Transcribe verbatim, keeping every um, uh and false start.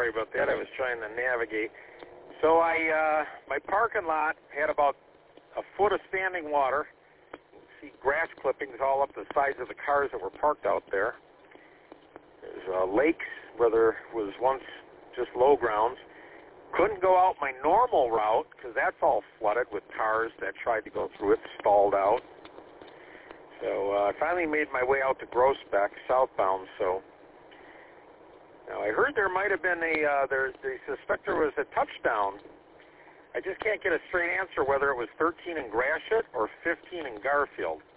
sorry about that. I was trying to navigate. So I, uh, my parking lot had about a foot of standing water. You can see grass clippings all up the sides of the cars that were parked out there. There's uh, lakes where there was once just low grounds. Couldn't go out my normal route because that's all flooded with cars that tried to go through it, stalled out. So uh, I finally made my way out to Groesbeck, southbound. So now I heard there might have been a, uh, there, they suspect there was a touchdown. I just can't get a straight answer whether it was thirteen in Gratiot or fifteen in Garfield.